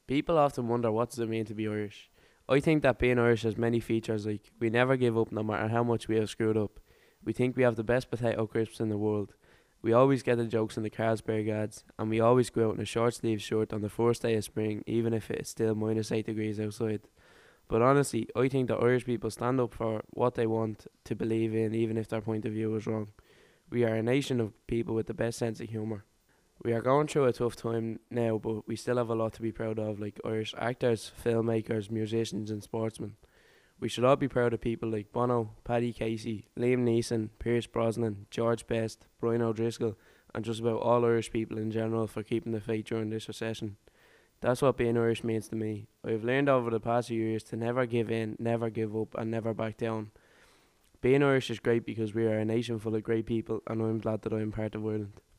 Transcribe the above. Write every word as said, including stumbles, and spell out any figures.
People often wonder what does it mean to be Irish. I think that being Irish has many features like we never give up no matter how much we have screwed up. We think we have the best potato crisps in the world. We always get the jokes in the Carlsberg ads, and we always go out in a short sleeve shirt on the first day of spring, even if it is still minus eight degrees outside. But honestly, I think that Irish people stand up for what they want to believe in, even if their point of view is wrong. We are a nation of people with the best sense of humour. We are going through a tough time now, but we still have a lot to be proud of, like Irish actors, filmmakers, musicians, and sportsmen. We should all be proud of people like Bono, Paddy Casey, Liam Neeson, Pierce Brosnan, George Best, Brian O'Driscoll, and just about all Irish people in general for keeping the faith during this recession. That's what being Irish means to me. I have learned over the past few years to never give in, never give up, and never back down. Being Irish is great because we are a nation full of great people, and I'm glad that I'm part of Ireland.